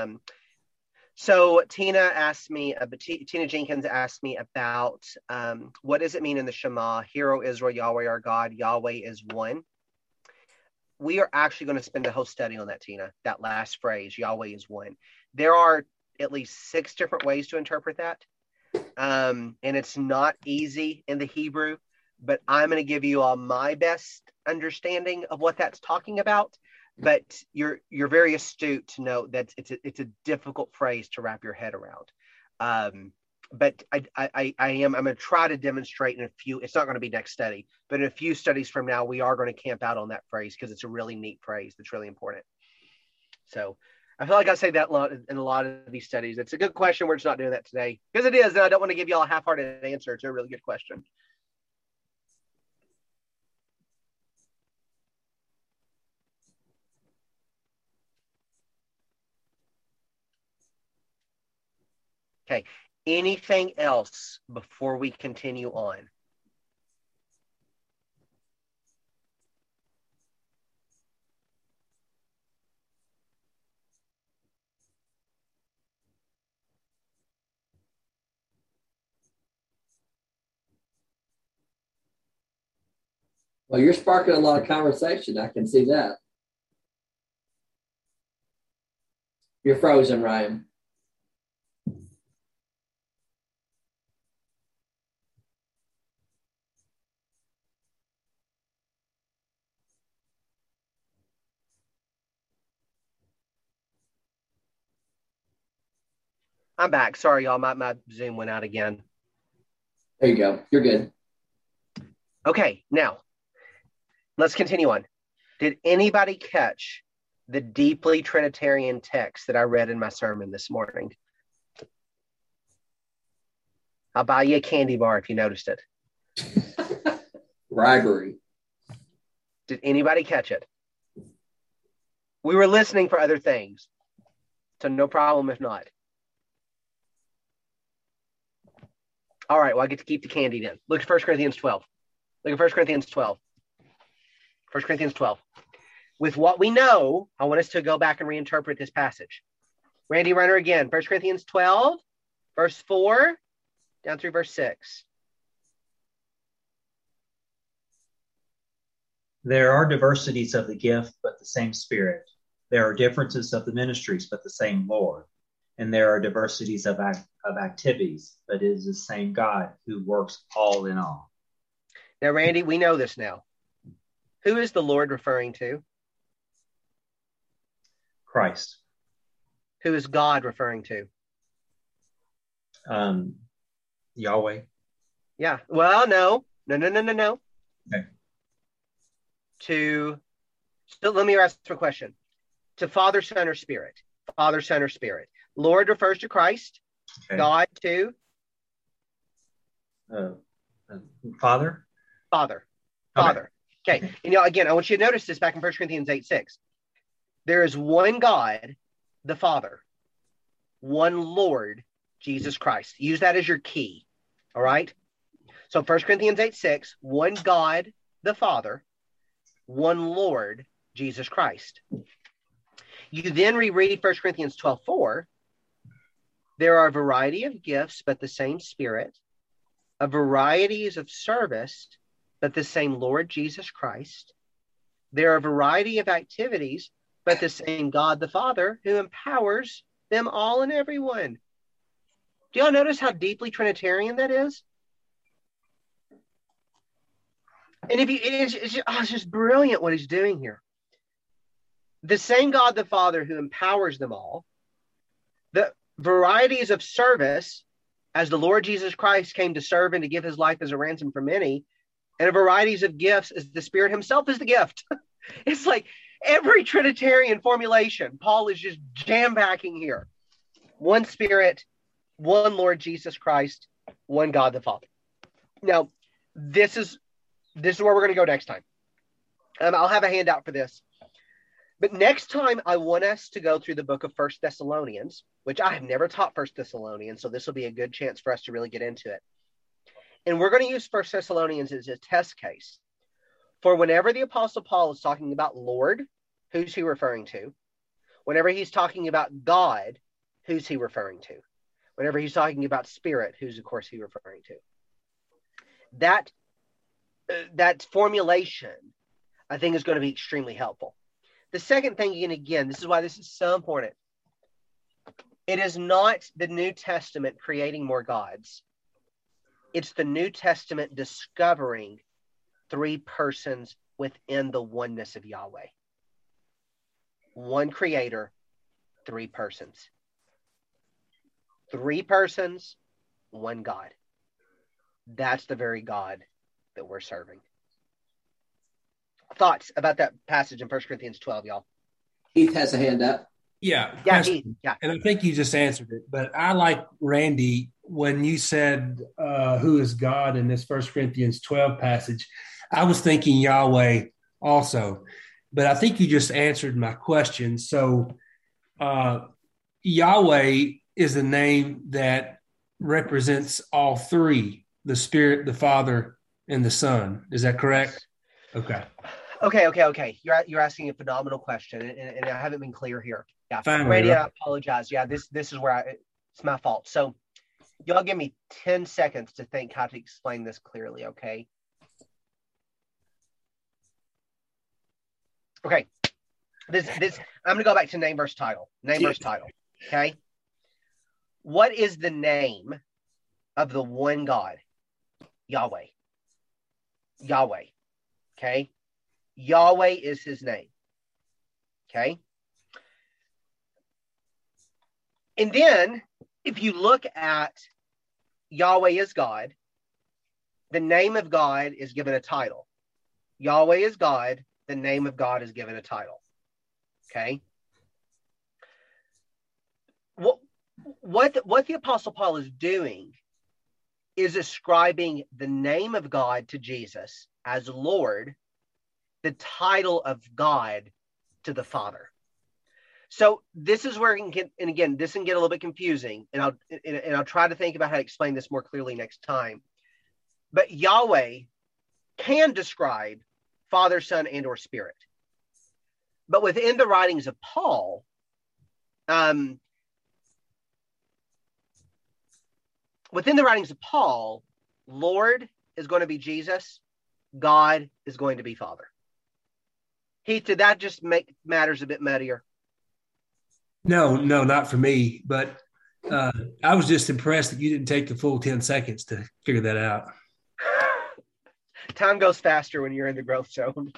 So Tina Jenkins asked me about what does it mean in the Shema? Hear, O Israel, Yahweh our God, Yahweh is one. We are actually going to spend a whole study on that, Tina, that last phrase, Yahweh is one. There are at least 6 different ways to interpret that. And it's not easy in the Hebrew, but I'm going to give you all my best understanding of what that's talking about. But you're very astute to know that it's a difficult phrase to wrap your head around. But I'm going to try to demonstrate in a few. It's not going to be next study, but in a few studies from now, we are going to camp out on that phrase because it's a really neat phrase that's really important. So I feel like I say that in a lot of these studies. It's a good question. We're just not doing that today because it is, and I don't want to give you all a half-hearted answer to a really good question. Okay. Anything else before we continue on? Well, you're sparking a lot of conversation. I can see that. You're frozen, Ryan. I'm back. Sorry, y'all. My Zoom went out again. There you go. You're good. Okay, now let's continue on. Did anybody catch the deeply Trinitarian text that I read in my sermon this morning? I'll buy you a candy bar if you noticed it. Bribery. Did anybody catch it? We were listening for other things, so no problem if not. All right, well, I get to keep the candy then. Look at 1 Corinthians 12. Look at 1 Corinthians 12. 1 Corinthians 12. With what we know, I want us to go back and reinterpret this passage. Randy Runner again. 1 Corinthians 12, verse 4, down through verse 6. There are diversities of the gift, but the same Spirit. There are differences of the ministries, but the same Lord. And there are diversities of activities, but it is the same God who works all in all. Now, Randy, we know this now. Who is the Lord referring to? Christ. Who is God referring to? Yahweh. Yeah. Well, no. Okay. So let me ask a question. To Father, Son, or Spirit? Father, Son, or Spirit? Lord refers to Christ. Okay. God to? Father. Father. Okay. And again, I want you to notice this back in 1 Corinthians 8:6. There is one God, the Father, one Lord, Jesus Christ. Use that as your key. All right. So 1 Corinthians 8:6, one God, the Father, one Lord, Jesus Christ. You then reread 1 Corinthians 12:4. There are a variety of gifts, but the same Spirit, a varieties of service, but the same Lord Jesus Christ. There are a variety of activities, but the same God the Father who empowers them all and everyone. Do y'all notice how deeply Trinitarian that is? And it's just brilliant what he's doing here. The same God the Father who empowers them all, the varieties of service, as the Lord Jesus Christ came to serve and to give his life as a ransom for many, and a varieties of gifts as the Spirit himself is the gift. It's like every Trinitarian formulation, Paul is just jam-packing here. One Spirit, one Lord Jesus Christ, one God the Father. Now, this is where we're going to go next time. I'll have a handout for this. But next time, I want us to go through the book of 1 Thessalonians, which I have never taught 1 Thessalonians, so this will be a good chance for us to really get into it. And we're going to use 1 Thessalonians as a test case for whenever the Apostle Paul is talking about Lord, who's he referring to? Whenever he's talking about God, who's he referring to? Whenever he's talking about Spirit, who's, of course, he referring to? That formulation, I think, is going to be extremely helpful. The second thing, and again, this is why this is so important. It is not the New Testament creating more gods. It's the New Testament discovering three persons within the oneness of Yahweh. One creator, three persons. Three persons, one God. That's the very God that we're serving. Thoughts about that passage in 1 Corinthians 12, y'all? Heath has a hand up. Yeah. Heath, yeah. And I think you just answered it. But I like Randy when you said who is God in this 1 Corinthians 12 passage. I was thinking Yahweh also. But I think you just answered my question. So Yahweh is a name that represents all three, the Spirit, the Father, and the Son. Is that correct? Okay. You're asking a phenomenal question, and I haven't been clear here. Yeah, Finally, Randy, right? I apologize. Yeah, this is where it's my fault. So, y'all give me 10 seconds to think how to explain this clearly. Okay. This I'm gonna go back to name verse title. Verse title. Okay. What is the name of the one God? Yahweh. Okay. Yahweh is his name. Okay. And then if you look at Yahweh is God, the name of God is given a title. Yahweh is God, the name of God is given a title. Okay? What the Apostle Paul is doing is ascribing the name of God to Jesus as Lord, the title of God to the Father. So this is where it can get, and again, this can get a little bit confusing, and I'll try to think about how to explain this more clearly next time. But Yahweh can describe Father, Son, and or Spirit. But within the writings of Paul, Lord is going to be Jesus. God is going to be Father. Heath, did that just make matters a bit muddier? No, not for me. But I was just impressed that you didn't take the full 10 seconds to figure that out. Time goes faster when you're in the growth zone.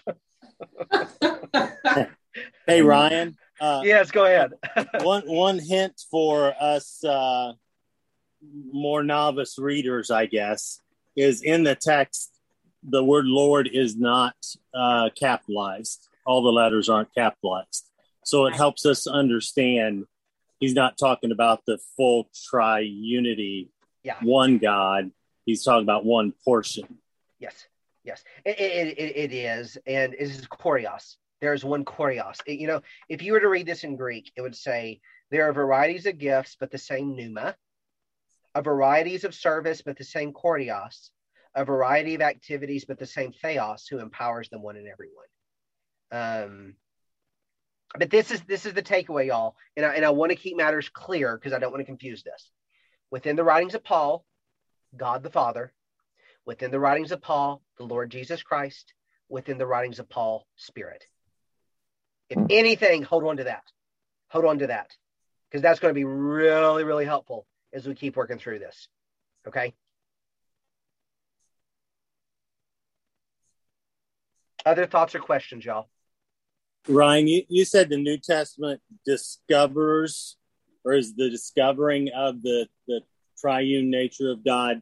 Hey, Ryan. Yes, go ahead. one hint for us more novice readers, I guess, is in the text, the word Lord is not capitalized. All the letters aren't capitalized. So it helps us understand he's not talking about the full triunity, one God. He's talking about one portion. Yes. It is. And it is Kurios. There is one Kurios. If you were to read this in Greek, it would say, there are varieties of gifts, but the same pneuma, of varieties of service, but the same Kurios, a variety of activities, but the same Theos, who empowers them one and everyone. But this is the takeaway, y'all. And I want to keep matters clear because I don't want to confuse this. Within the writings of Paul, God the Father. Within the writings of Paul, the Lord Jesus Christ. Within the writings of Paul, Spirit. If anything, hold on to that. Hold on to that. Because that's going to be really, really helpful as we keep working through this. Okay? Other thoughts or questions, y'all? Ryan, you said the New Testament discovers, or is the discovering of the triune nature of God,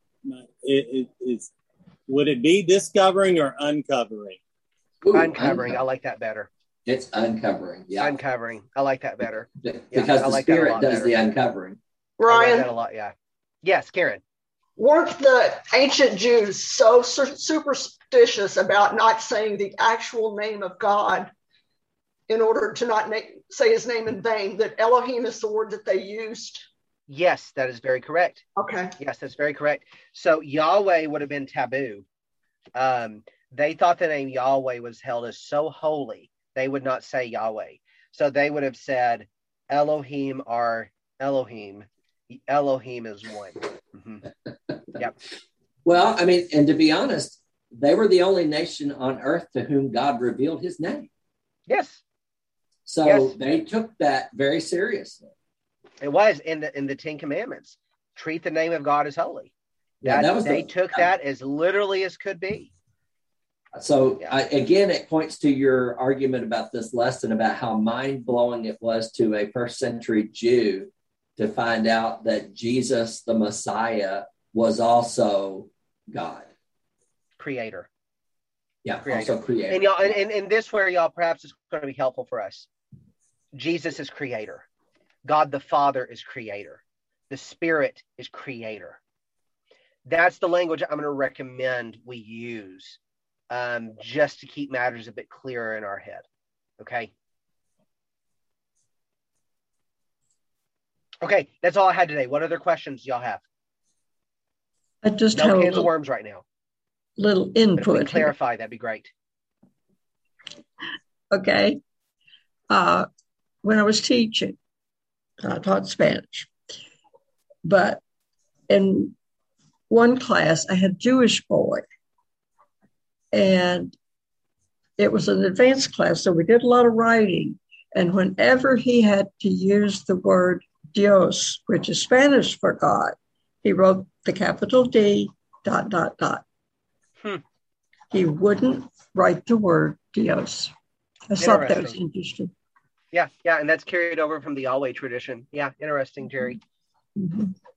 would it be discovering or uncovering? Ooh, uncovering. I like that better. It's uncovering. Yeah. Uncovering. I like that better. Because the Spirit does the uncovering. Ryan. I like that a lot, yeah. Yes, Karen. Weren't the ancient Jews so superstitious about not saying the actual name of God in order to not say his name in vain, that Elohim is the word that they used? Yes, that is very correct. Okay. Yes, that's very correct. So Yahweh would have been taboo. They thought the name Yahweh was held as so holy, they would not say Yahweh. So they would have said Elohim are Elohim. Elohim is one. Mm-hmm. Yep. Well, I mean, and to be honest, they were the only nation on earth to whom God revealed his name. Yes. So they took that very seriously. It was in the Ten Commandments. Treat the name of God as holy. They took that as literally as could be. So again, it points to your argument about this lesson about how mind-blowing it was to a first century Jew to find out that Jesus, the Messiah, was also God. Creator. Yeah, also creator. And y'all, and this where y'all perhaps is going to be helpful for us. Jesus is creator. God the Father is creator. The Spirit is creator. That's the language I'm going to recommend we use just to keep matters a bit clearer in our head. Okay? Okay, that's all I had today. What other questions y'all have? I just no have cans of worms right now. Little input. If we clarify, that'd be great. Okay. When I was teaching, I taught Spanish. But in one class, I had a Jewish boy. And it was an advanced class, so we did a lot of writing. And whenever he had to use the word Dios, which is Spanish for God, he wrote the capital D ... He wouldn't write the word Dios. I thought that was interesting. Yeah, and that's carried over from the Yahweh tradition. Yeah, interesting, Jerry. Mhm.